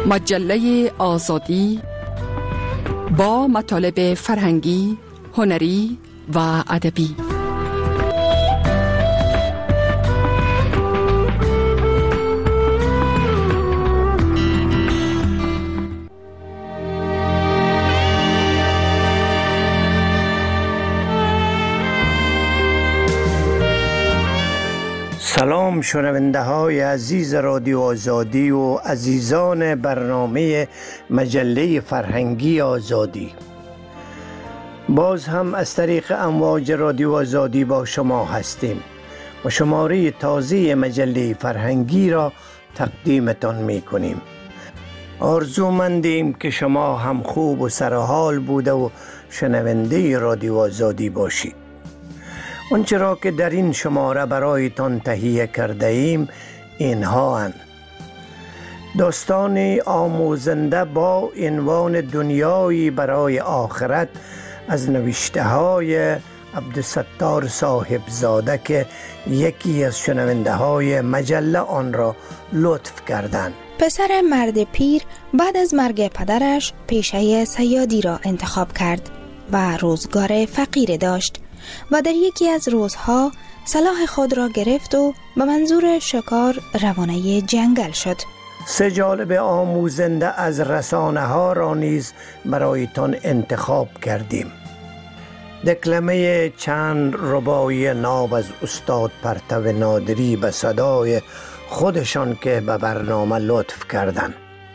مجله آزادی با مطالب فرهنگی، هنری و ادبی. سلام شنونده های عزیز رادیو آزادی و عزیزان برنامه مجله فرهنگی آزادی. باز هم از طریق امواج رادیو آزادی با شما هستیم و شماره تازه مجله فرهنگی را تقدیمتان می کنیم. آرزومندیم که شما هم خوب و سرحال بوده و شنونده رادیو آزادی باشید. آنچه را که در این شماره برایتان تهیه کرده ایم اینها هستند: داستان آموزنده با عنوان دنیایی برای آخرت از نوشته های عبدالستار صاحبزاده که یکی از شنونده های مجله آن را لطف کردند. پسر مرد پیر بعد از مرگ پدرش پیشه صیادی را انتخاب کرد و روزگار فقیر داشت و در یکی از روزها سلاح خود را گرفت و به منظور شکار روانه جنگل شد. سه جالب آموزنده از رسانه ها را نیز برایتان انتخاب کردیم. دکلمه چند رباعی ناب از استاد پرتو نادری به صدای خودشان که به برنامه لطف کردند.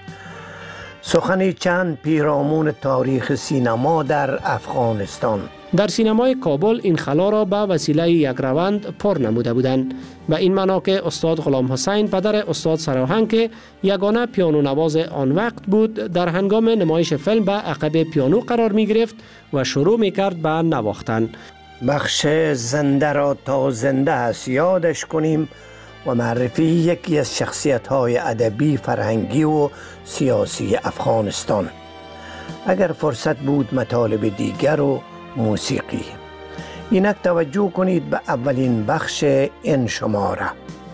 سخنی چند پیرامون تاریخ سینما در افغانستان. در سینمای کابل این خلا را به وسیله یک روند پر نموده بودند. به این معنا که استاد غلام حسین پدر استاد سراهنگ که یگانه پیانو نواز آن وقت بود در هنگام نمایش فیلم به عقب پیانو قرار می گرفت و شروع می کرد به نواختن. بخش زنده را تا زنده است یادش کنیم و معرفی یکی از شخصیت‌های ادبی، فرهنگی و سیاسی افغانستان. اگر فرصت بود مطالب دیگر و موسیقی. اینک توجه کنید به اولین بخش این شماره.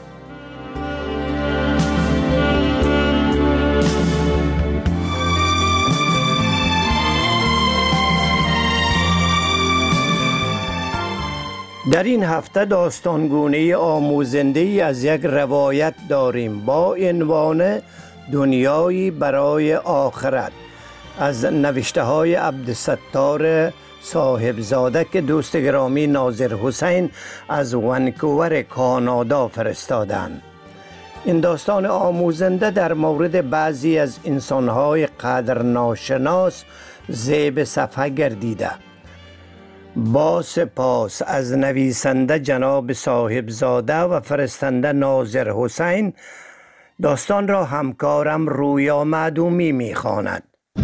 در این هفته داستانگونه آموزنده از یک روایت داریم با عنوان دنیایی برای آخرت از نوشته های عبدالستار صاحبزاده که دوست گرامی ناظر حسین از ونکوور کانادا فرستادند. این داستان آموزنده در مورد بعضی از انسانهای قدر ناشناس زیب صفحه گردیده. با سپاس از نویسنده جناب صاحبزاده و فرستنده ناظر حسین، داستان را همکارم رویا معدومی می‌خواند.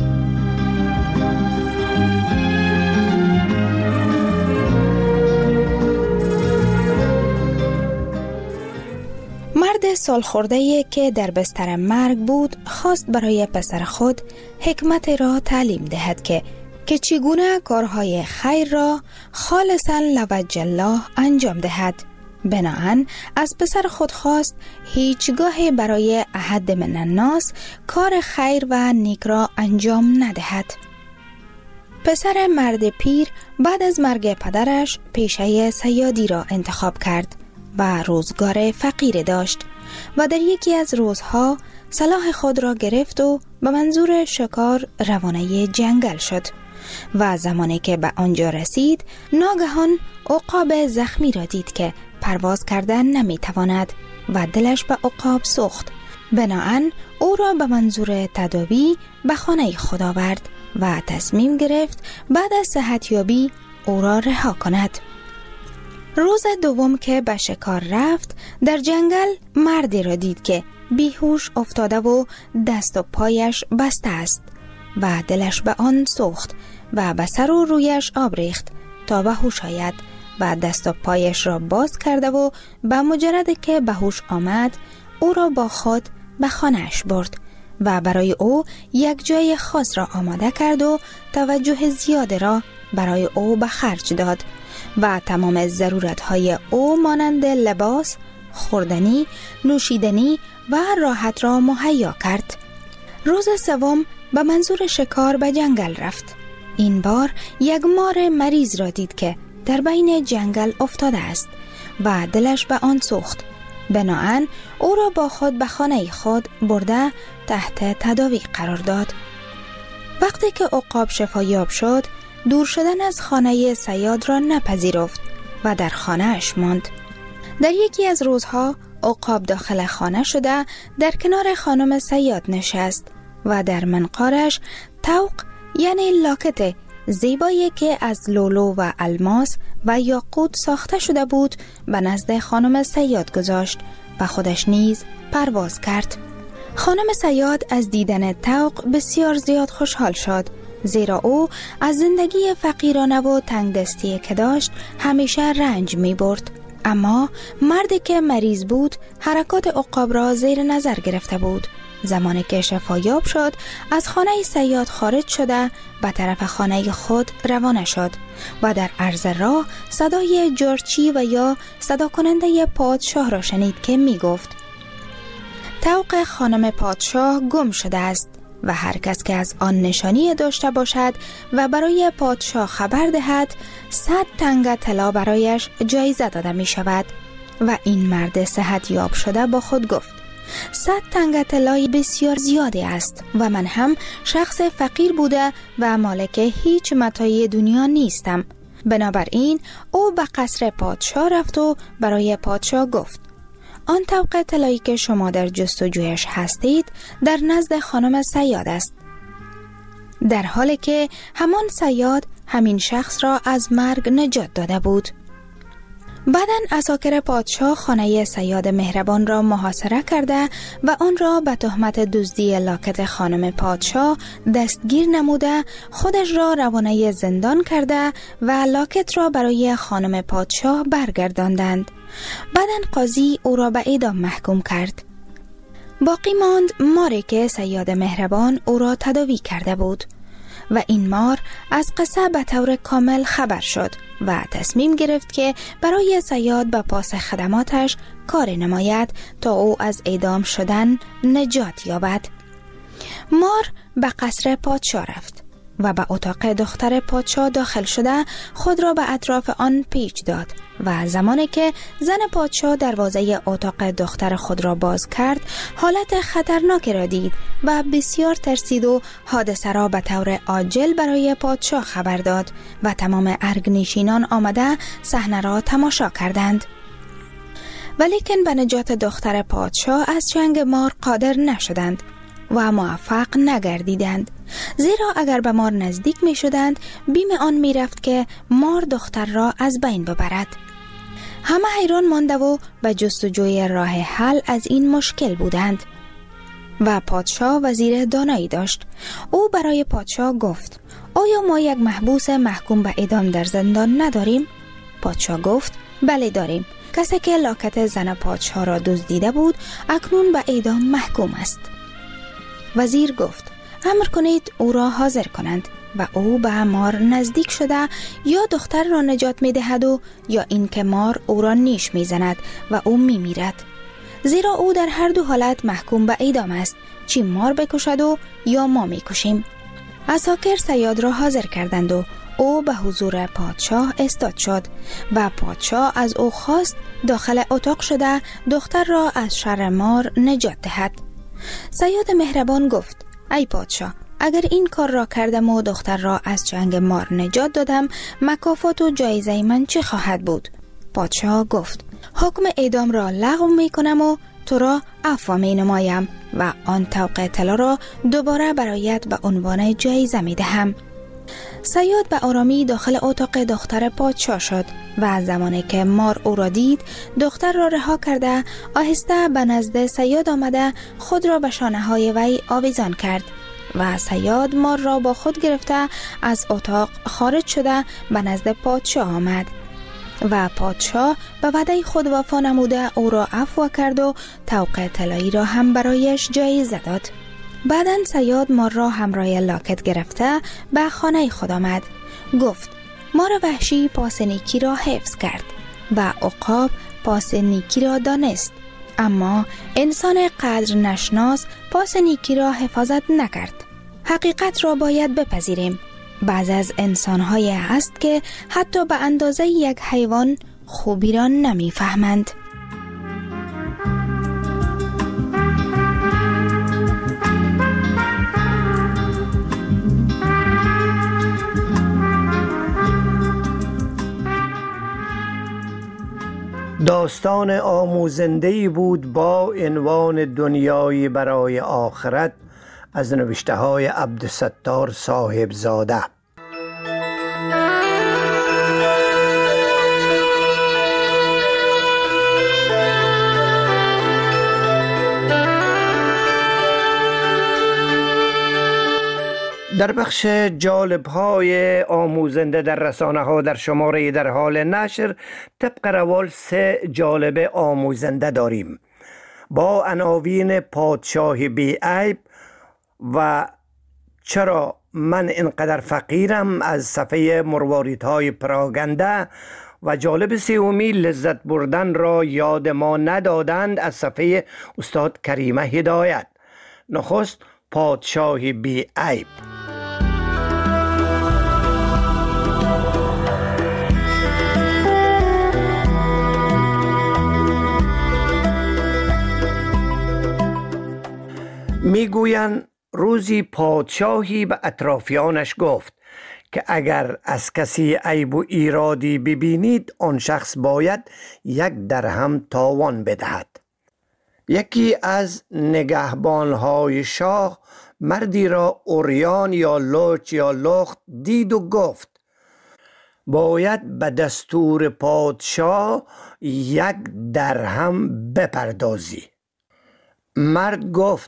مرد سالخورده‌ای که در بستر مرگ بود خواست برای پسر خود حکمت را تعلیم دهد که چگونه کارهای خیر را خالصاً لوجه الله انجام دهد. بناهن از پسر خود خواست هیچگاه برای احد من الناس کار خیر و نیک را انجام ندهد. پسر مرد پیر بعد از مرگ پدرش پیشه صیادی را انتخاب کرد و روزگار فقیر داشت و در یکی از روزها سلاح خود را گرفت و به منظور شکار روانه جنگل شد و زمانی که به آنجا رسید ناگهان عقاب زخمی را دید که پرواز کردن نمیتواند و دلش به عقاب سوخت. بناهن او را به منظور تداوی به خانه خود آورد و تصمیم گرفت بعد از صحتیابی او را رها کند. روز دوم که به شکار رفت در جنگل مردی را دید که بیهوش افتاده و دست و پایش بسته است و دلش به آن سوخت و به سر و رویش آب ریخت تا به هوش آید و دست و پایش را باز کرده و به مجرد که به هوش آمد او را با خود به خانه‌اش برد و برای او یک جای خاص را آماده کرد و توجه زیاد را برای او به خرج داد و تمام ضرورت‌های او مانند لباس، خوردنی، نوشیدنی و راحت را مهیا کرد. روز سوم به منظور شکار به جنگل رفت. این بار یک مار مریض را دید که در بین جنگل افتاده است و دلش به آن سوخت. بناهن او را با خود به خانه خود برده تحت تداوی قرار داد. وقتی که عقاب شفایاب شد، دور شدن از خانه صیاد را نپذیرفت و در خانه اش ماند. در یکی از روزها عقاب داخل خانه شده در کنار خانم صیاد نشست و در منقارش طوق یعنی لاکت زیبایی که از لولو و الماس و یاقوت ساخته شده بود به نزد خانم صیاد گذاشت و خودش نیز پرواز کرد. خانم صیاد از دیدن طوق بسیار زیاد خوشحال شد، زیرا او از زندگی فقیرانه و تنگدستی که داشت همیشه رنج می برد. اما مردی که مریض بود حرکات عقاب را زیر نظر گرفته بود. زمانی که شفایاب شد از خانه صیاد خارج شده به طرف خانه خود روانه شد و در عرض راه صدای جارچی و یا صدا کننده پادشاه را شنید که می گفت طوق خانم پادشاه گم شده است و هر کس که از آن نشانی داشته باشد و برای پادشاه خبر دهد 100 تنگ طلا برایش جایزه داده می شود. و این مرد صحت یاب شده با خود گفت 100 تنگ طلای بسیار زیادی است و من هم شخص فقیر بوده و مالک هیچ متاع دنیا نیستم. بنابراین او به قصر پادشاه رفت و برای پادشاه گفت آن طوق طلایی که شما در جستجویش هستید در نزد خانم صیاد است، در حالی که همان صیاد همین شخص را از مرگ نجات داده بود. بعداً عساکر پادشاه خانه صیاد مهربان را محاصره کرده و آن را به تهمت دزدی لاکت خانم پادشاه دستگیر نموده خودش را روانه زندان کرده و لاکت را برای خانم پادشاه برگرداندند. بعداً قاضی او را به اعدام محکوم کرد. باقی ماند ماری که صیاد مهربان او را تداوی کرده بود و این مار از قصه به طور کامل خبر شد و تصمیم گرفت که برای صیاد به پاس خدماتش کار نماید تا او از اعدام شدن نجات یابد. مار به قصر پادشاه رفت و به اتاق دختر پادشاه داخل شده خود را به اطراف آن پیچ داد و زمانی که زن پادشاه دروازه اتاق دختر خود را باز کرد حالت خطرناکی را دید و بسیار ترسید و حادثه را به طور عاجل برای پادشاه خبر داد و تمام ارگنشینان آمده صحنه را تماشا کردند. ولیکن به نجات دختر پادشاه از چنگ مار قادر نشدند و موفق نگردیدند، زیرا اگر به مار نزدیک می شدند بیم آن می رفت که مار دختر را از بین ببرد. همه حیران مانده و به جستجوی راه حل از این مشکل بودند و پادشاه وزیر دانایی داشت. او برای پادشاه گفت آیا ما یک محبوس محکوم به اعدام در زندان نداریم؟ پادشاه گفت بله داریم. کسی که لاکت زن پادشاه را دزدیده بود اکنون به اعدام محکوم است. وزیر گفت امر کنید او را حاضر کنند و او به مار نزدیک شده یا دختر را نجات می دهد و یا اینکه مار او را نیش می زند و او می میرد، زیرا او در هر دو حالت محکوم به اعدام است، چی مار بکشد و یا ما می کشیم. عساکر صیاد را حاضر کردند و او به حضور پادشاه استاد شد و پادشاه از او خواست داخل اتاق شده دختر را از شر مار نجات دهد. صیاد مهربان گفت ای پادشاه، اگر این کار را کردم و دختر را از چنگ مار نجات دادم مکافات و جایزه من چه خواهد بود؟ پادشاه گفت حکم اعدام را لغو می کنم و تو را عفو می نمایم و آن طوق طلا را دوباره برایت به عنوان جایزه می دهم. صیاد به آرامی داخل اتاق دختر پادشاه شد و زمانی که مار او را دید دختر را رها کرده آهسته به نزد صیاد آمده خود را به شانه های وی آویزان کرد و صیاد مار را با خود گرفته از اتاق خارج شده به نزد پادشاه آمد و پادشاه به وعده خود وفا نموده او را عفو کرد و طوق طلایی را هم برایش جایزه داد. بعداً صیاد مار را همراه لاکت گرفته به خانه خود آمد. گفت مار وحشی پاس نیکی را حفظ کرد و عقاب پاس نیکی را دانست اما انسان قدر نشناس پاس نیکی را حفاظت نکرد. حقیقت را باید بپذیریم. بعض از انسان‌های هست که حتی به اندازه یک حیوان خوبی را نمی‌فهمند. داستان آموزنده‌ای بود با عنوان دنیایی برای آخرت از نوشته‌های عبدالستار صاحبزاده. در بخش جالب‌های آموزنده در رسانه‌ها در شماره در حال نشر طبق روال 3 جالب آموزنده داریم با عناوین پادشاه بی عیب و چرا من اینقدر فقیرم از صفحه مرواریدهای پراگنده و جالب سومی لذت بردن را یاد ما ندادند از صفحه استاد کریمه هدایت. نخست پادشاه بی عیب. میگویند روزی پادشاهی به اطرافیانش گفت که اگر از کسی عیب و ایرادی ببینید آن شخص باید 1 درهم تاوان بدهد. یکی از نگهبانهای شاه مردی را عریان یا لوچ یا لخت دید و گفت باید به دستور پادشاه 1 درهم بپردازی. مرد گفت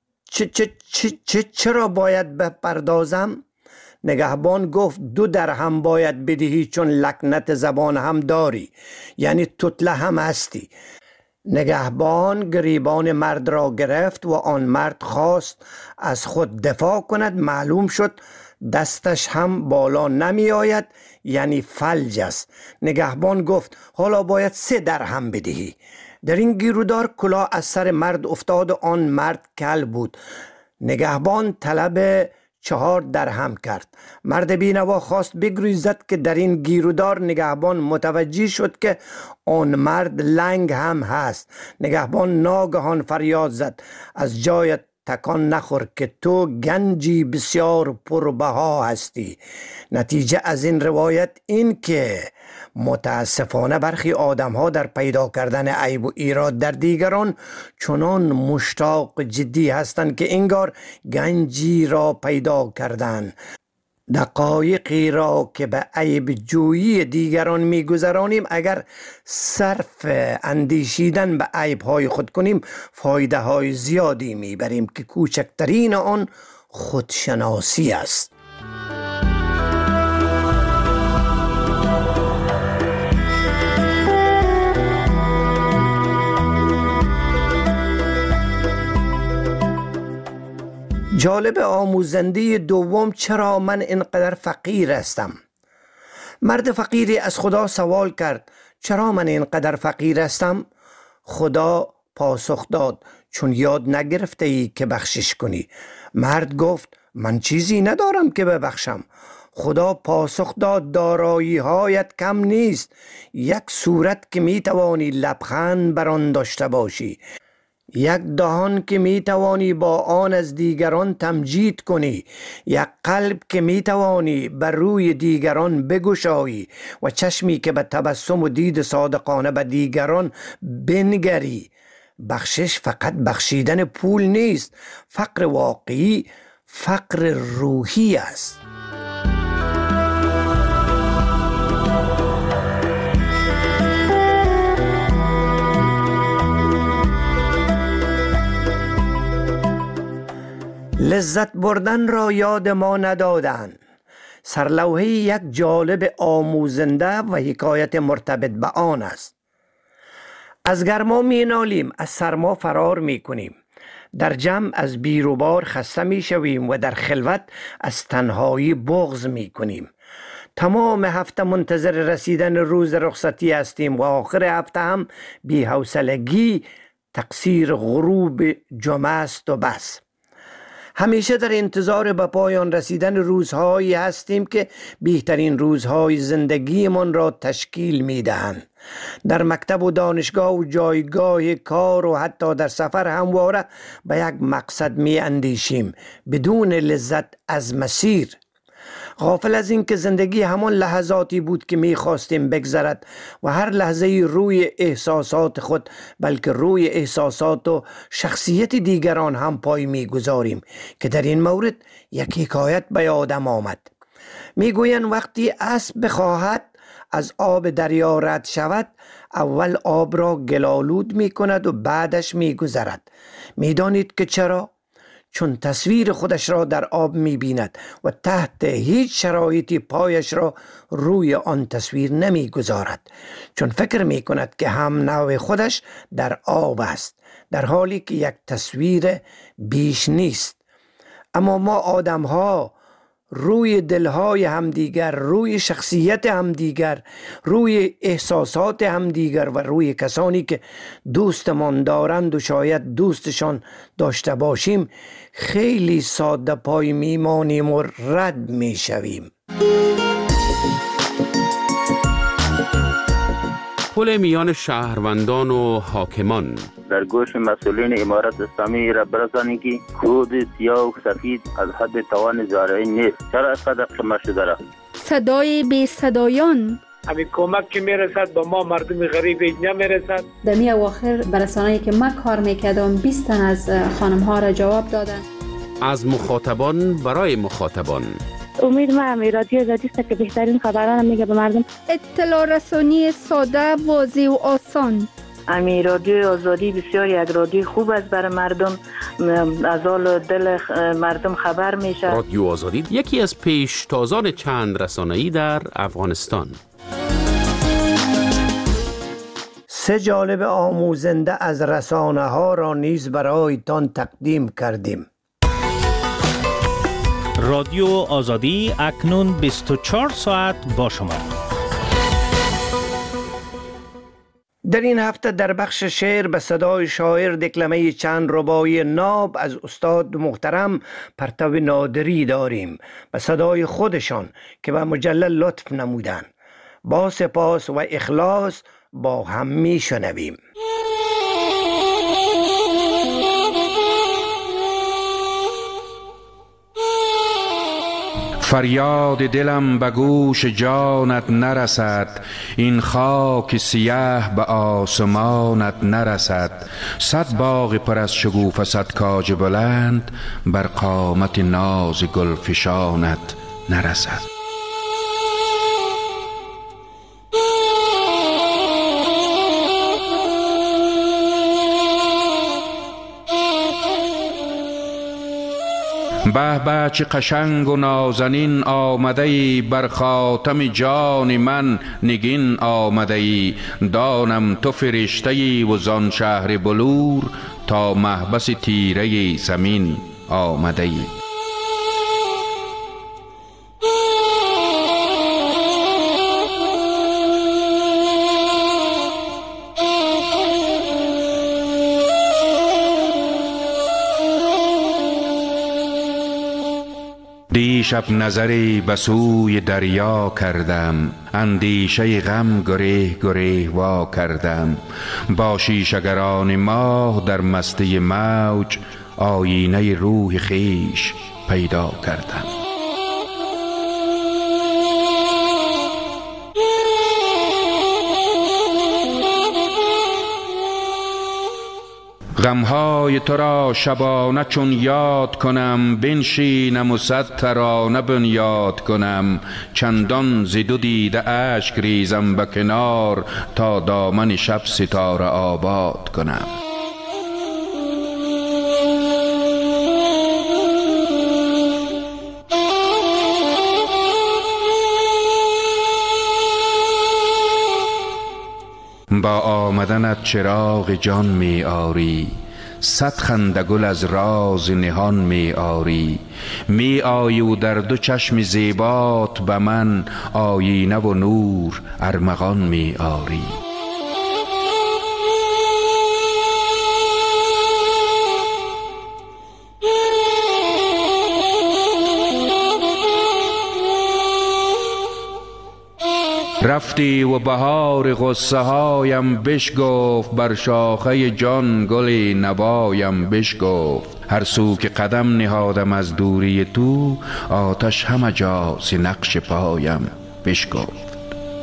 چرا باید بپردازم؟ نگهبان گفت 2 درهم باید بدهی چون لکنت زبان هم داری، یعنی توتله هم هستی. نگهبان گریبان مرد را گرفت و آن مرد خواست از خود دفاع کند. معلوم شد دستش هم بالا نمی آید، یعنی فلج است. نگهبان گفت حالا باید 3 درهم بدهی. در این گیرودار کلاه از سر مرد افتاد و آن مرد کل بود. نگهبان طلب 4 درهم کرد. مرد بینوا خواست بگریزد که در این گیرودار نگهبان متوجه شد که آن مرد لنگ هم هست. نگهبان ناگهان فریاد زد از جایت تکان نخور که تو گنجی بسیار پربها هستی. نتیجه از این روایت این که متاسفانه برخی آدم ها در پیدا کردن عیب و ایراد در دیگران چنان مشتاق جدی هستند که انگار گنجی را پیدا کردند. دقایقی را که به عیب جویی دیگران میگذرانیم اگر صرف اندیشیدن به عیب های خود کنیم فایده های زیادی میبریم که کوچکترین آن خودشناسی است. جالب آموزنده دوم چرا من اینقدر فقیر هستم؟ مرد فقیری از خدا سوال کرد چرا من اینقدر فقیر هستم؟ خدا پاسخ داد چون یاد نگرفته ای که بخشش کنی. مرد گفت من چیزی ندارم که ببخشم. خدا پاسخ داد دارایی هایت کم نیست. 1 صورت که می توانی لبخند بر آن داشته باشی، 1 دهان که می توانی با آن از دیگران تمجید کنی، 1 قلب که می توانی بر روی دیگران بگشایی و چشمی که به تبسم و دید صادقانه به دیگران بنگری. بخشش فقط بخشیدن پول نیست. فقر واقعی فقر روحی است. لذت بردن را یاد ما ندادند. سرلوحه 1 جالب آموزنده و حکایت مرتبط به آن است. از گرما می نالیم، از سرما فرار می کنیم. در جمع از بیروبار خسته می شویم و در خلوت از تنهایی بغض می کنیم. تمام هفته منتظر رسیدن روز رخصتی هستیم و آخر هفته هم بی‌حوصلگی تقصیر غروب جمعه است و بس. همیشه در انتظار به پایان رسیدن روزهایی هستیم که بهترین روزهای زندگیمان را تشکیل می‌دهند. در مکتب و دانشگاه و جایگاه کار و حتی در سفر همواره به یک مقصد می‌اندیشیم بدون لذت از مسیر، غافل از این که زندگی همان لحظاتی بود که می‌خواستیم بگذرد و هر لحظه روی احساسات خود بلکه روی احساسات و شخصیت دیگران هم پای می‌گذاریم که در این مورد یک حکایت به یادم آمد. می‌گویند وقتی اسب بخواهد از آب دریا رد شود، اول آب را گلالود می‌کند و بعدش می‌گذرد. می‌دانید که چرا؟ چون تصویر خودش را در آب می‌بیند و تحت هیچ شرایطی پایش را روی آن تصویر نمی‌گذارد، چون فکر می‌کند که هم نوع خودش در آب است، در حالی که یک تصویر بیش نیست. اما ما آدم‌ها روی دلهای همدیگر، روی شخصیت همدیگر، روی احساسات همدیگر و روی کسانی که دوستمان دارند و شاید دوستشان داشته باشیم خیلی ساده پای میمانیم و رد میشویم. پل میان شهروندان و حاکمان. در گوش مسئولین امارت اسلامی را برسانید که کود سیاه و سفید از حد توان زارعی نیست. چرا اینقدر قمه شده را؟ صدای بی صدایان. همین کمک که میرسد به ما مردم غریب نمیرسد. در می اواخر برسانه‌ای که من کار میکردم 20 تن از خانم ها را جواب دادن. از مخاطبان برای مخاطبان. امید ما رادیو آزادی است که بهترین خبران میگه به مردم. اطلاع رسانی ساده، واضح و آسان. امی رادیو آزادی بسیار یک رادیو خوب است برای مردم، از حال دل مردم خبر میشه. رادیو آزادی یکی از پیشتازان چند رسانه‌ای در افغانستان. 3 جانب آموزنده از رسانه ها را نیز برایتان تقدیم کردیم. رادیو آزادی اکنون 24 ساعت با شما. در این هفته در بخش شعر به صدای شاعر دکلمه چند رباعی ناب از استاد محترم پرتو نادری داریم به صدای خودشان که به مجلل لطف نمودند. با سپاس و اخلاص با هم می شنویم. فریاد دلم به گوش جانت نرسد، این خاک سیاه به آسمانت نرسد. 100 باغ پر از شگوفه 100 کاج بلند، بر قامت ناز گلفشانت نرسد. به به چه قشنگ و نازنین آمده ای، بر خاتم جان من نگین آمده ای. دانم تو فرشته ای و زان شهر بلور، تا محبس تیره زمین آمده ای. دیشب نظری به سوی دریا کردم، اندیشه غم گریه گریه وا کردم. با شیشه‌گران ماه در مستی موج، آینه روح خویش پیدا کردم. غمهای تو را شبانه چون یاد کنم، بنشینم و 100 ترانه بنیاد کنم. چندان ز دو دیده اشک ریزم به کنار، تا دامن شب ستاره آباد کنم. با آمدنت چراغ جان می آری، 100 خنده گل از راز نهان می آری. می آیی و در 2 چشم زیبات به من، آیینه و نور ارمغان می آری. رفتی و بهار غصه هایم بشگفت، بر شاخه جان گل نوایم بشگفت. هر سو که قدم نهادم از دوری تو، آتش همه جا ز نقش پایم بشگفت.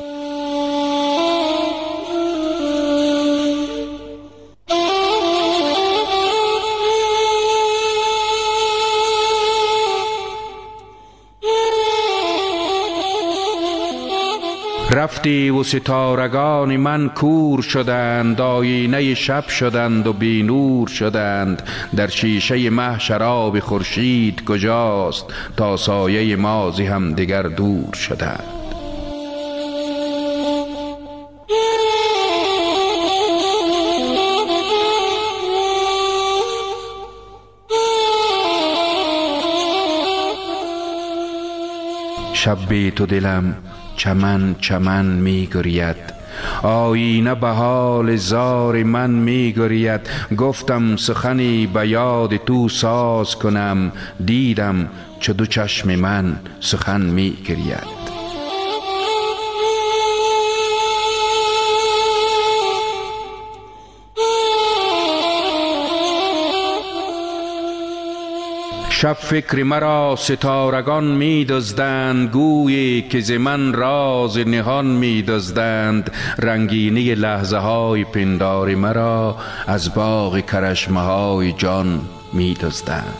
رفتی و ستارگان من کور شدند، آینه شب شدند و بی نور شدند. در شیشه مه شراب خورشید کجاست، تا سایه ما ز هم دگر دور شدند. شب بی تو دلم چمن چمن می گرید، آینه به حال زار من می گرید. گفتم سخنی به یاد تو ساز کنم، دیدم چو دو چشم من سخن می گرید. شب فکر مرا ستارگان می دزدند، گویی که ز من راز نهان می دزدند. رنگینی لحظه های پندار مرا، از باغ کرشمه های جان می دزدند.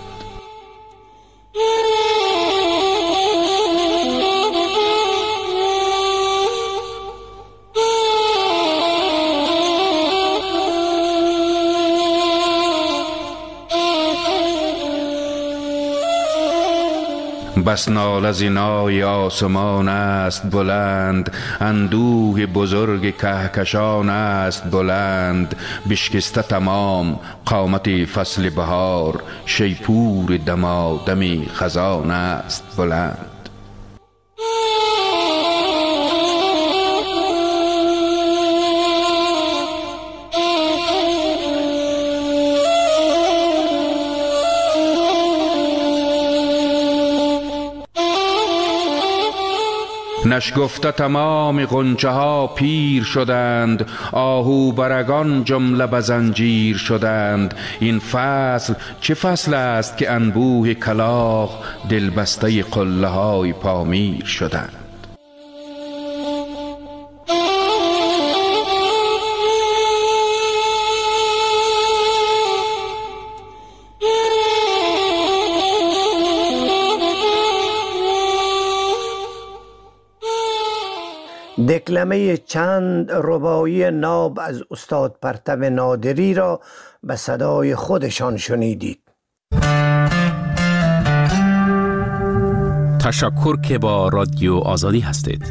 بس ناله ز نای آسمان است بلند، اندوه بزرگ کهکشان است بلند. بشکسته تمام قامت فصل بهار، شیپور دمادم خزان است بلند. نشگفته تمام غنچه ها پیر شدند، آهو برگان جمله به زنجیر شدند. این فصل چه فصل است که انبوه کلاغ، دلبسته قله های پامیر شدند. دکلمه چند رباعی ناب از استاد پرتو نادری را به صدای خودشان شنیدید. تشکر که با رادیو آزادی هستید.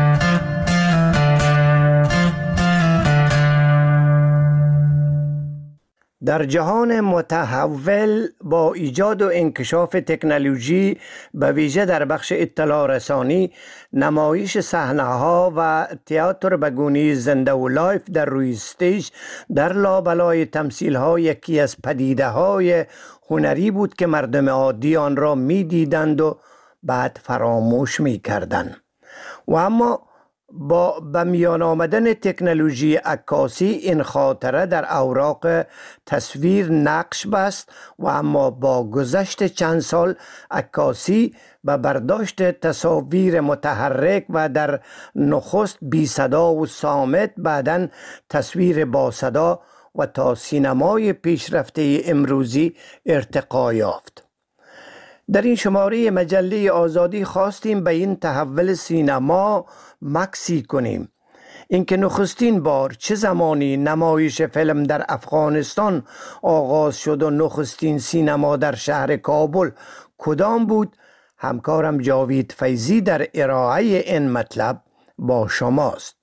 در جهان متحول با ایجاد و انکشاف تکنولوژی به ویژه در بخش اطلاع رسانی، نمایش صحنه‌ها و تئاتر به گونه زنده و لایف در روی استیج در لابلای تمثیل‌ها یکی از پدیده‌های هنری بود که مردم عادی آن را می‌دیدند و بعد فراموش می‌کردند. و اما با به میان آمدن تکنولوژی عکاسی این خاطره در اوراق تصویر نقش بست و اما با گذشت چند سال عکاسی به برداشت تصاویر متحرک و در نخست بی صدا و صامت، بعداً تصویر با صدا و تا سینمای پیشرفته امروزی ارتقا یافت. در این شماره مجله آزادی خواستیم به این تحول سینما مکسی کنیم. اینکه نخستین بار چه زمانی نمایش فیلم در افغانستان آغاز شد و نخستین سینما در شهر کابل کدام بود، همکارم جاوید فیضی در ارائه این مطلب با شماست.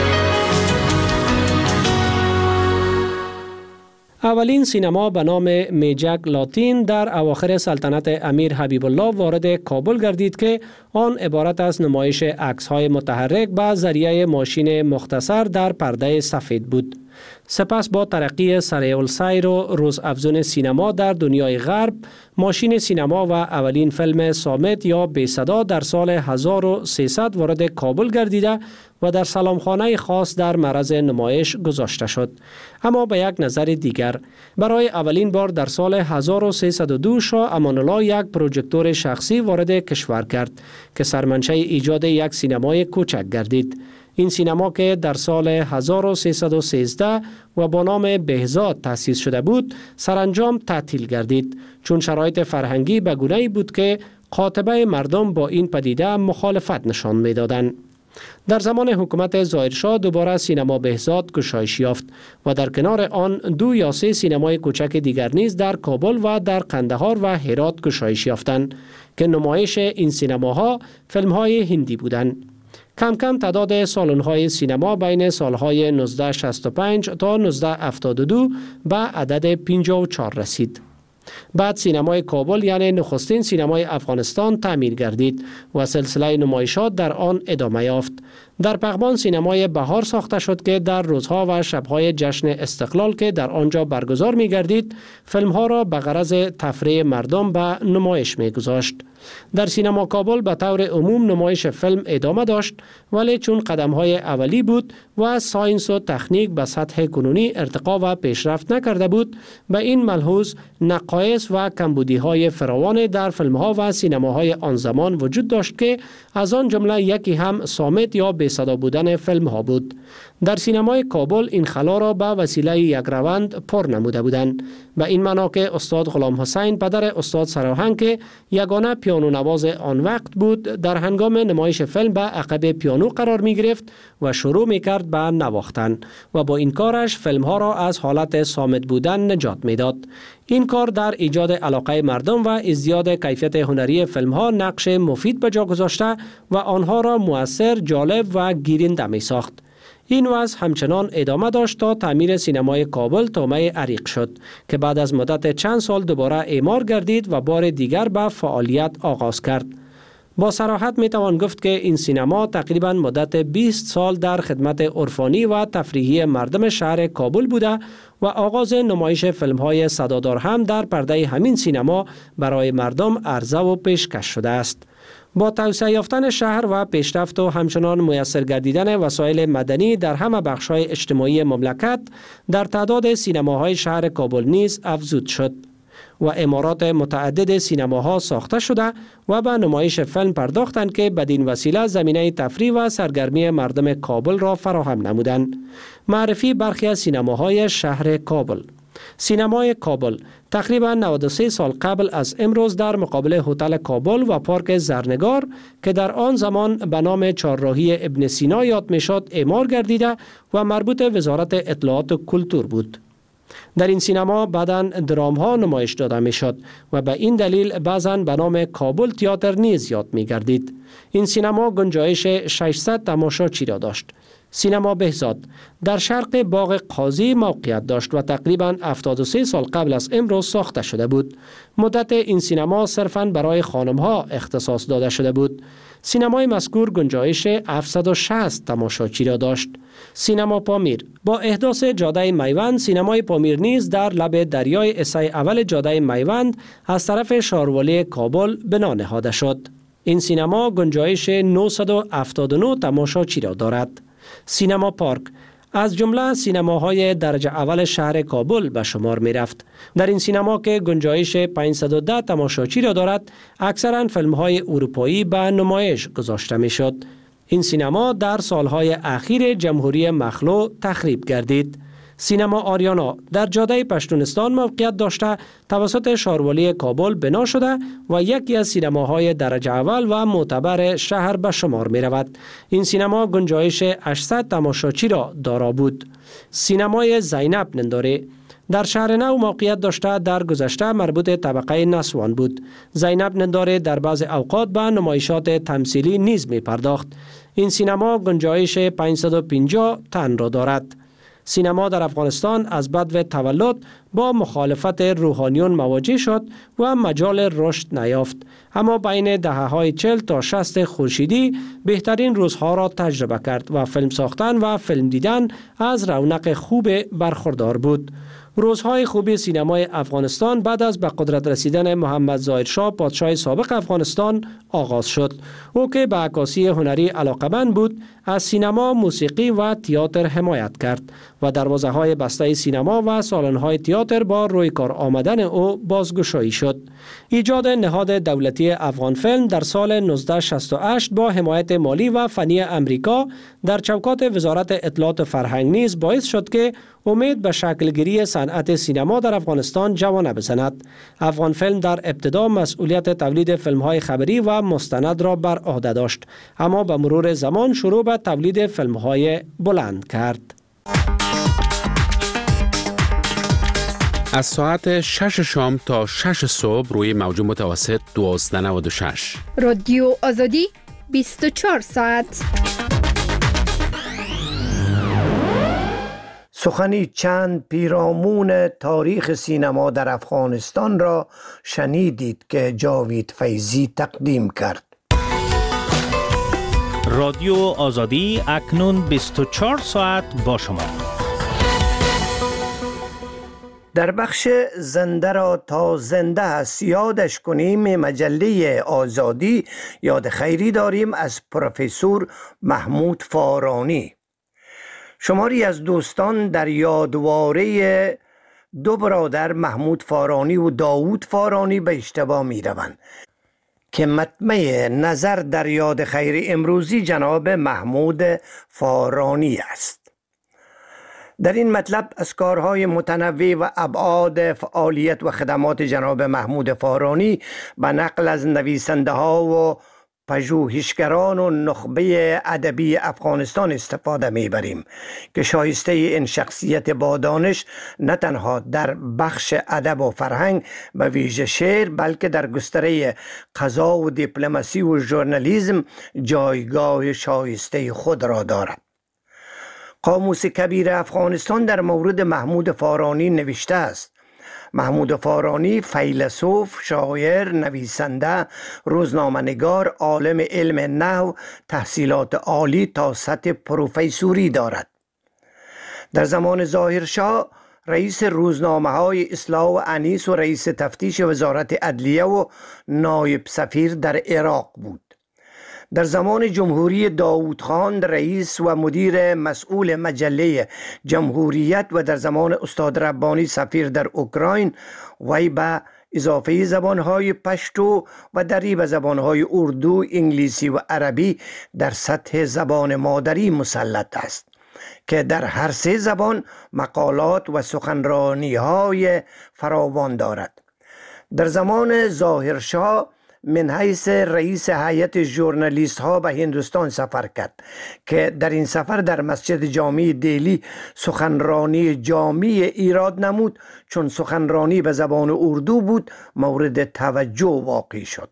اولین سینما به نام میجک لاتین در اواخر سلطنت امیر حبیب الله وارد کابل گردید که آن عبارت از نمایش عکس‌های متحرک به ذریعه ماشین مختصر در پرده سفید بود. سپس با ترقی سریع السیر و روزافزون سینما در دنیای غرب، ماشین سینما و اولین فیلم صامت یا بی صدا در سال 1300 وارد کابل گردیده و در سلامخانه خاص در معرض نمایش گذاشته شد. اما به یک نظر دیگر، برای اولین بار در سال 1302 شاه امان الله یک پروژکتور شخصی وارد کشور کرد که سرمنشه ایجاد یک سینمای کوچک گردید. این سینما که در سال 1313 و با نام بهزاد تأسیس شده بود، سرانجام تعطیل گردید، چون شرایط فرهنگی به گونه‌ای بود که قاطبه مردم با این پدیده مخالفت نشان می‌دادند. در زمان حکومت ظاهرشاه دوباره سینما بهزاد گشایش یافت و در کنار آن 2 یا 3 سینمای کوچک دیگر نیز در کابل و در قندهار و هرات گشایش یافتند که نمایش این سینماها فیلم‌های هندی بودند. کم کم تعداد سالن‌های سینما بین سالهای 1965 تا 1972 به عدد 54 رسید. بعد سینمای کابل یعنی نخستین سینمای افغانستان تعمیر گردید و سلسله نمایشات در آن ادامه یافت. در پغمان سینمای بهار ساخته شد که در روزها و شبهای جشن استقلال که در آنجا برگزار می گردید، فیلمها را به غرض تفریح مردم به نمایش می گذاشت. در سینما کابل به طور عموم نمایش فیلم ادامه داشت، ولی چون قدم‌های اولی بود و ساینس و تکنیک به سطح کنونی ارتقا و پیشرفت نکرده بود، به این ملحوظ نقایص و کمبودی‌های فراوان در فیلم‌ها و سینماهای آن زمان وجود داشت که از آن جمله یکی هم صامت یا بی صدا بودن فیلم‌ها بود. در سینمای کابل این خلا را به وسیله یک روند پر نموده بودند، به این معنا که استاد غلام حسین پدر استاد سراهنگ که یگانه پیانو نواز آن وقت بود، در هنگام نمایش فیلم به عقب پیانو قرار می گرفت و شروع می کرد به نواختن و با این کارش فیلم‌ها را از حالت صامت بودن نجات می داد. این کار در ایجاد علاقه مردم و ازدیاد کیفیت هنری فیلم‌ها نقش مفید به جا گذاشته و آنها را مؤثر، جالب و گیرنده می ساخت. این وضع همچنان ادامه داشت تا تعمیر سینمای کابل طامع عریق شد که بعد از مدت چند سال دوباره اعمار گردید و بار دیگر به فعالیت آغاز کرد. با صراحت می توان گفت که این سینما تقریباً مدت 20 سال در خدمت عرفانی و تفریحی مردم شهر کابل بوده و آغاز نمایش فیلم‌های صدادار هم در پرده همین سینما برای مردم عرضه و پیشکش شده است. با توسعه یافتن شهر و پیشرفت و همچنان میسر گردیدن وسایل مدنی در همه بخش‌های اجتماعی مملکت، در تعداد سینماهای شهر کابل نیز افزود شد و عمارات متعدد سینماها ساخته شده و به نمایش فیلم پرداختند که بدین وسیله زمینه تفریح و سرگرمی مردم کابل را فراهم نمودند. معرفی برخی از سینماهای شهر کابل. سینمای کابل تقریباً 93 سال قبل از امروز در مقابل هتل کابل و پارک زرنگار که در آن زمان به نام چهارراهی ابن سینا یاد میشد اعمار گردیده و مربوط وزارت اطلاعات و کلتور بود. در این سینما بعداً درام ها نمایش داده می شد و به این دلیل بعضاً به نام کابل تئاتر نیز یاد می گردید. این سینما گنجایش 600 تماشاچی را داشت. سینما بهزاد در شرق باغ قاضی موقعیت داشت و تقریباً 73 سال قبل از امروز ساخته شده بود. مدت این سینما صرفاً برای خانم‌ها اختصاص داده شده بود. سینمای مذکور گنجایش 760 تماشاچی را داشت. سینما پامیر با احداث جاده میوند، سینمای پامیر نیز در لب دریای اسه اول جاده میوند از طرف شاروالی کابل بنا نهاده شد. این سینما گنجایش 979 تماشاچی را دارد. سینما پارک از جمله سینماهای درجه اول شهر کابل به شمار می رفت. در این سینما که گنجایش 510 تماشاچی را دارد، اکثراً فیلم‌های اروپایی به نمایش گذاشته می شد. این سینما در سالهای اخیر جمهوری مخلوع تخریب گردید. سینما آریانا در جاده پشتونستان موقعیت داشته توسط شاروالی کابل بنا شده و یکی از سینماهای درجه اول و معتبر شهر به شمار می رود. این سینما گنجایش 800 تماشاچی را دارا بود. سینمای زینب ننداری در شهر نو موقعیت داشته در گذشته مربوط طبقه نسوان بود. زینب ننداری در بعض اوقات به نمایشات تمثیلی نیز می پرداخت. این سینما گنجایش 550 تن را دارد. سینما در افغانستان از بدو تولد با مخالفت روحانیون مواجه شد و مجال رشد نیافت. اما بین دهه‌های 40 تا 60 خورشیدی بهترین روزها را تجربه کرد و فیلم ساختن و فیلم دیدن از رونق خوب برخوردار بود. روزهای خوب سینمای افغانستان بعد از به قدرت رسیدن محمد ظاهر شاه پادشاه سابق افغانستان آغاز شد. او که به عکاسی هنری علاقه‌مند بود، از سینما، موسیقی و تئاتر حمایت کرد و دروازه‌های بسته سینما و سالن‌های تئاتر با روی کار آمدن او بازگشایی شد. ایجاد نهاد دولتی افغان فیلم در سال 1968 با حمایت مالی و فنی امریکا در چوکات وزارت اطلاعات فرهنگ نیز باعث شد که امید به شکلگیری صنعت سینما در افغانستان جوانه بزند. افغان فیلم در ابتدا مسئولیت تولید فیلم‌های خبری و مستند را بر عهده داشت، اما به مرور زمان شروع به تولید فیلم‌های بلند کرد. از ساعت 6 شام تا 6 صبح روی موج متوسط 1296 رادیو آزادی 24 ساعت. سخنی چند پیرامون تاریخ سینما در افغانستان را شنیدید که جاوید فیضی تقدیم کرد. رادیو آزادی اکنون 24 ساعت با شما. در بخش زنده را تا زنده است یادش کنیم مجله آزادی یاد خیری داریم از پروفسور محمود فارانی. شماری از دوستان در یادواره دو برادر محمود فارانی و داوود فارانی به اشتباه می روند که مطمع نظر در یاد خیری امروزی جناب محمود فارانی است. در این مطلب از کارهای متنوع و ابعاد فعالیت و خدمات جناب محمود فارانی به نقل از نویسنده ها و پژوهشگران و نخبه ادبی افغانستان استفاده میبریم که شایسته این شخصیت با دانش نه تنها در بخش ادب و فرهنگ به ویژه شعر، بلکه در گستره قضا و دیپلماسی و ژورنالیسم جایگاه شایسته خود را دارد. قاموس کبیر افغانستان در مورد محمود فارانی نوشته است: محمود فارانی فیلسوف، شاعر، نویسنده، روزنامه‌نگار، عالم علم نحو، تحصیلات عالی تا سطح پروفسوری دارد. در زمان ظاهرشاه رئیس روزنامه‌های اصلاح و انیس و رئیس تفتیش وزارت عدلیه و نایب سفیر در عراق بود. در زمان جمهوری داوود خان رئیس و مدیر مسئول مجله جمهوریت و در زمان استاد ربانی سفیر در اوکراین، وی به اضافه زبانهای پشتو و دریب زبانهای اردو، انگلیسی و عربی در سطح زبان مادری مسلط است که در هر سه زبان مقالات و سخنرانی‌های فراوان دارد. در زمان ظاهرشاه من حیث رئیس هیئت ژورنالیست ها به هندوستان سفر کرد که در این سفر در مسجد جامع دهلی سخنرانی جامع ایراد نمود. چون سخنرانی به زبان اردو بود مورد توجه واقع شد.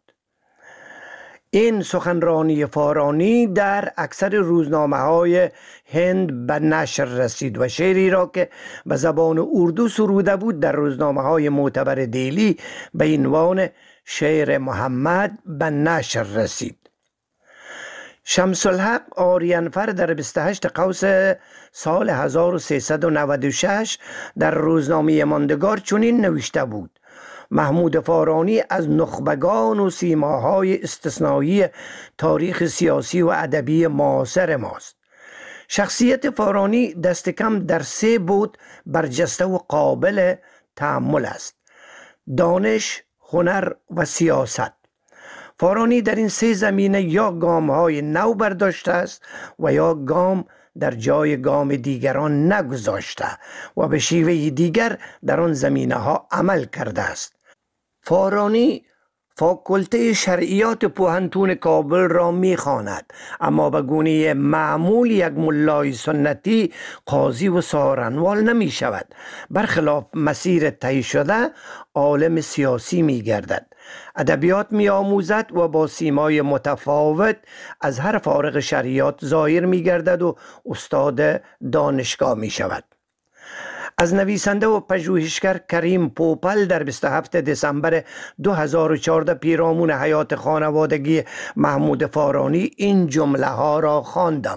این سخنرانی فارانی در اکثر روزنامه های هند به نشر رسید و شعری را که به زبان اردو سروده بود در روزنامه های معتبر دهلی به عنوان شعر محمد به نشر رسید. شمس الحق آریانفر در 28 قوس سال 1396 در روزنامه ماندگار چنین نوشته بود: محمود فارانی از نخبگان و سیماهای استثنایی تاریخ سیاسی و ادبی معاصر ماست. شخصیت فارانی دست کم در 3 بود برجسته و قابل تأمل است: دانش، هنر و سیاست. فارانی در این 3 زمینه یا گام‌های نو برداشته است و یا گام در جای گام دیگران نگذاشته و به شیوه دیگر در آن زمینه ها عمل کرده است. فارانی فاکولته شرعیات پوهنتون کابل را می‌خواند، اما به گونه معمول یک ملای سنتی قاضی و سارنوال نمی شود. برخلاف مسیر طی شده عالم سیاسی می گردد. ادبیات می آموزد و با سیمای متفاوت از هر فارغ شرعیات ظاهر می گردد و استاد دانشگاه می شود. از نویسنده و پژوهشگر کریم پوپل در 27 دسامبر 2014 پیرامون حیات خانوادگی محمود فارانی این جمله ها را خواندم: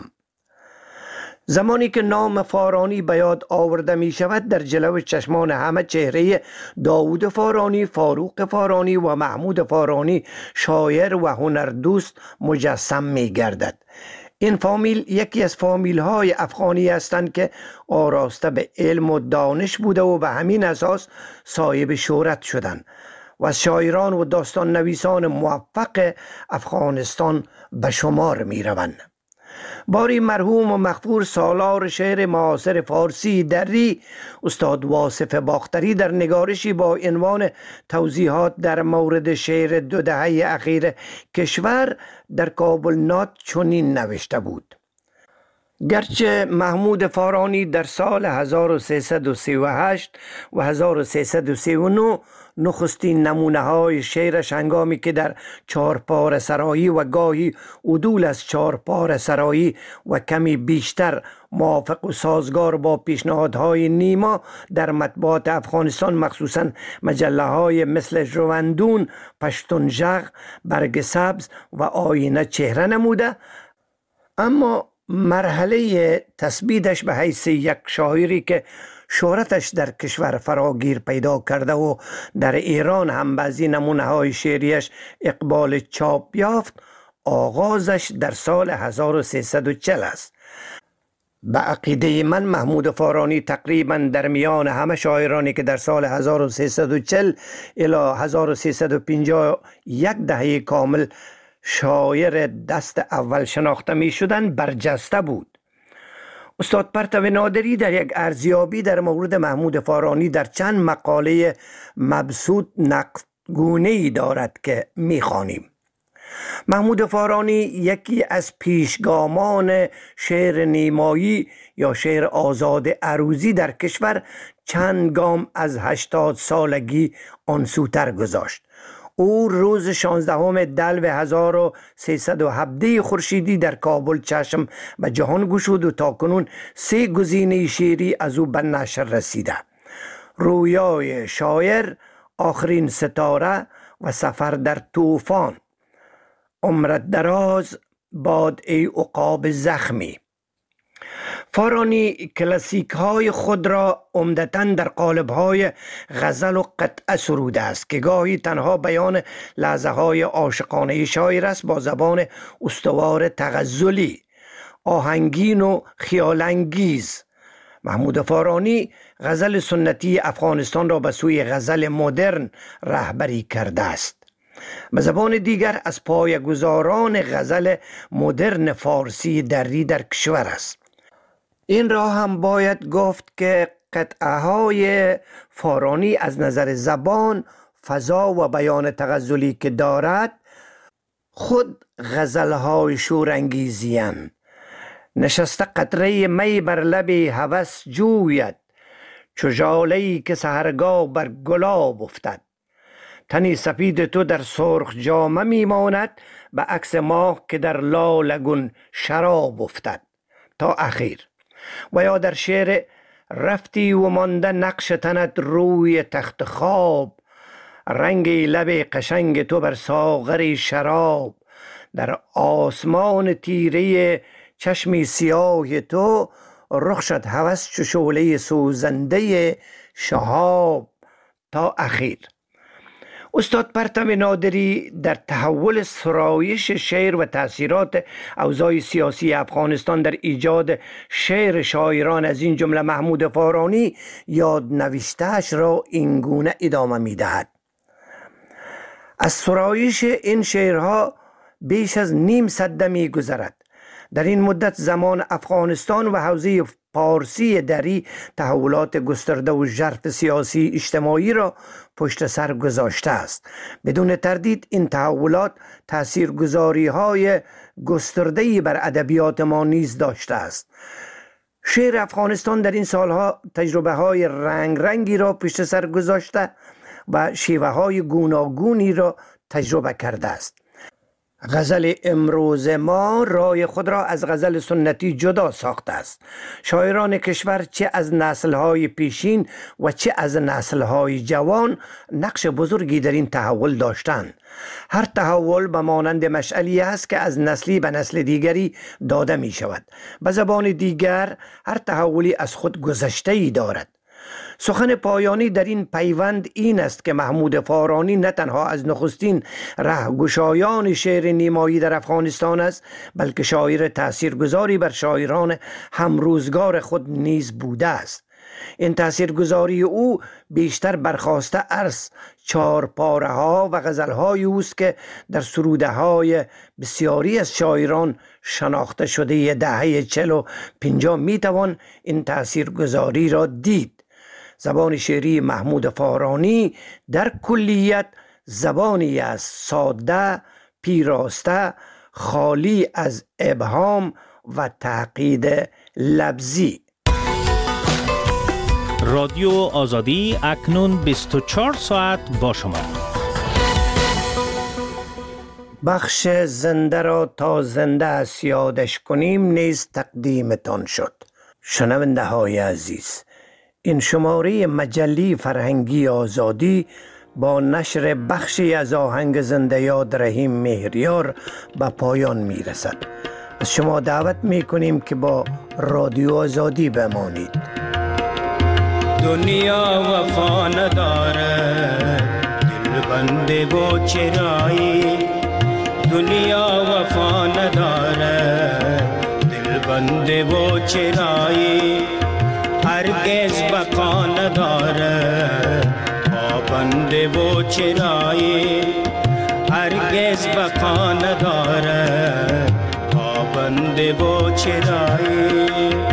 زمانی که نام فارانی به یاد آورده می شود، در جلو چشمان همه چهره داوود فارانی، فاروق فارانی و محمود فارانی شاعر و هنردوست مجسم می گردد. این فامیل یکی از فامیل های افغانی هستند که آراسته به علم و دانش بوده و به همین اساس صاحب شهرت شدند و از شاعران و داستان نویسان موفق افغانستان به شمار می روند. باری مرحوم و مغفور سالار شعر معاصر فارسی دری استاد واصف باختری در نگارشی با عنوان توضیحات در مورد شعر 2 دهه اخیر کشور در کابل نات چنین نوشته بود: گرچه محمود فارانی در سال 1338 و 1339 نخستین نمونه های شعرش هنگامی که در چهارپاره سرایی و گاهی عدول از چهارپاره سرایی و کمی بیشتر موافق و سازگار با پیشنهادهای نیما در مطبوعات افغانستان مخصوصا مجله های مثل ژوندون، پشتونژغ، برگ سبز و آینه چهره نموده، اما مرحله تثبیتش به حیث یک شاعری که شهرتش در کشور فراگیر پیدا کرده و در ایران هم بعضی نمونه های شعریش اقبال چاپ یافت، آغازش در سال 1340 است. به عقیده من محمود فارانی تقریبا در میان همه شاعرانی که در سال 1340 الی 1350 یک دهه کامل شاعر دست اول شناخته می شدن برجسته بود. استاد پرتو نادری در یک ارزیابی در مورد محمود فارانی در چند مقاله مبسوط نقدگونه‌ای دارد که می خوانیم: محمود فارانی یکی از پیشگامان شعر نیمایی یا شعر آزاد عروضی در کشور چند گام از 80 سالگی آن سوتر گذاشت. او روز 16 دلو 1317 خورشیدی در کابل چشم به جهان گشود و تاکنون 3 گزینه شعری از او به نشر رسیده: رویای شاعر، آخرین ستاره و سفر در طوفان. عمرت دراز باد ای عقاب زخمی. فارانی کلاسیک های خود را عمدتاً در قالب های غزل و قطعه سروده است که گاهی تنها بیان لحظه های عاشقانه شاعر است با زبان استوار تغزلی، آهنگین و خیالانگیز. محمود فارانی غزل سنتی افغانستان را به سوی غزل مدرن رهبری کرده است. به زبان دیگر از پایه‌گذاران غزل مدرن فارسی دری در کشور است. این را هم باید گفت که قطعه های فارانی از نظر زبان، فضا و بیان تغزلی که دارد خود غزل های شورانگیزی‌اند. نشسته قطره می بر لب هوس جوید، چو ژاله‌ای که سحرگاه بر گلاب افتد. تنی سپید تو در سرخ جامه میماند، به عکس ماه که در لالگون شراب افتد. تا اخیر. و یا در شعر رفتی و مانده نقش تنت روی تخت خواب، رنگ لب قشنگ تو بر ساغر شراب، در آسمان تیره چشمی سیاه تو، رخ شد هوس چو شعله سوزنده شهاب. تا اخیر. استاد پرتو نادری در تحول سرایش شعر و تأثیرات اوضاع سیاسی افغانستان در ایجاد شعر شاعران از این جمله محمود فارانی یاد نوشته‌اش را اینگونه ادامه می دهد: از سرایش این شعرها بیش از نیم صده می گذرد. در این مدت زمان افغانستان و حوزه پارسی دری تحولات گسترده و ژرف سیاسی اجتماعی را پشت سر گذاشته است. بدون تردید این تحولات تاثیرگذاری های گسترده‌ای بر ادبیات ما نیز داشته است. شعر افغانستان در این سالها تجربه های رنگ رنگی را پشت سر گذاشته و شیوه های گوناگونی را تجربه کرده است. غزل امروز ما رای خود را از غزل سنتی جدا ساخته است. شاعران کشور چه از نسل‌های پیشین و چه از نسل‌های جوان نقش بزرگی در این تحول داشتند. هر تحول به مانند مشعلی است که از نسلی به نسل دیگری داده می شود. به زبان دیگر هر تحولی از خود گذشته‌ای دارد. سخن پایانی در این پیوند این است که محمود فارانی نه تنها از نخستین رهگشایان شعر نیمایی در افغانستان است، بلکه شاعر تاثیرگذاری بر شاعران همروزگار خود نیز بوده است. این تاثیرگذاری او بیشتر برخواسته از چارپاره ها و غزل های اوست که در سروده های بسیاری از شاعران شناخته شده دهه 40 و 50 می توان این تاثیرگذاری را دید. زبان شعری محمود فارانی در کلیت زبانی است ساده، پیراسته، خالی از ابهام و تعقید لفظی. رادیو آزادی اکنون 24 ساعت با شما. بخش زنده را تا زنده است یادش کنیم نیز تقدیمتان شد. شنونده های عزیز، این شماره مجله فرهنگی آزادی با نشر بخشی از آهنگ زنده یاد رحیم مهریار به پایان می رسد. از شما دعوت می کنیم که با رادیو آزادی بمانید. دنیا وفا نداره دل بنده و چرایی، دنیا وفا نداره دل بنده و چرایی، هرگز بقا نداره پابنده و چرایی، هرگز بقا نداره پابنده و چرایی.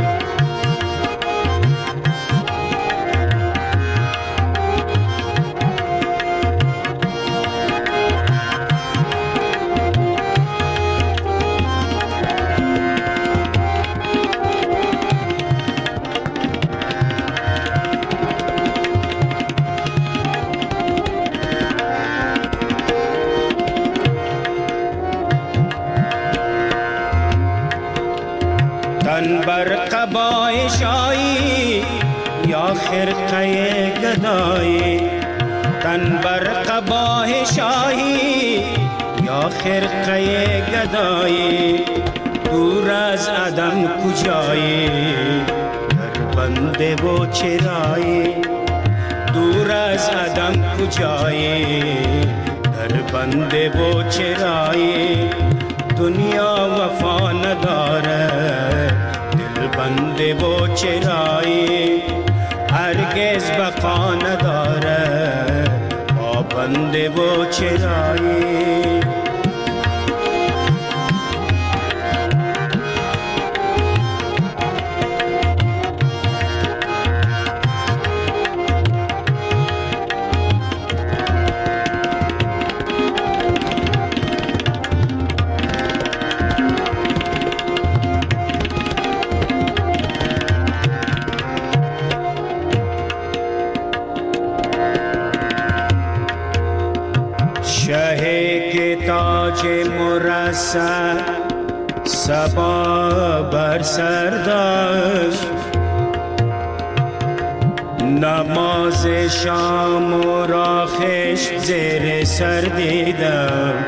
تن بر قبای شایی یا خرقه گدایی، تن بر قبای شایی یا خرقه گدایی، دور از عدم کجایی در بنده و چرایی، دور از عدم کجایی در بنده و چرایی، دنیا وفا نداره دل بنده و چرایی، هرگز بقا نداره پابنده و چرایی. تاج مرصع صبا بر سر داشت، نماز شام و را خشت زیر سر دیدم،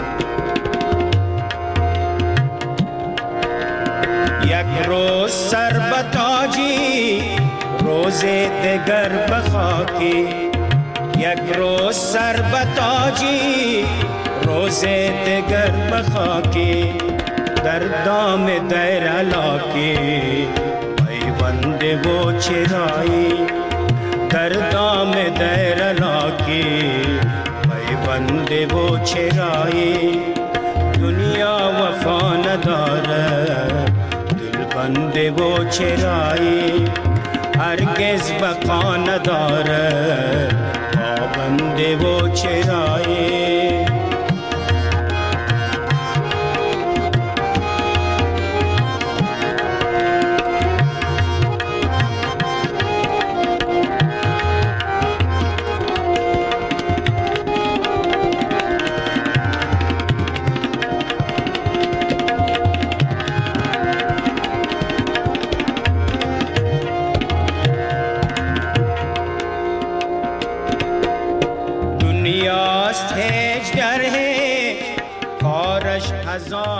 یک روز سر به تاجی روز دگر به خاکی، یک روز سر به تاجی روز دگر به خاکی، در دام دیر علاکی پیونده و چرایی، در دام دیر علاکی پیونده و چرایی، دنیا وفا نداره دل بنده و چرایی، هرگز بقا نداره پابنده و چرایی. هزار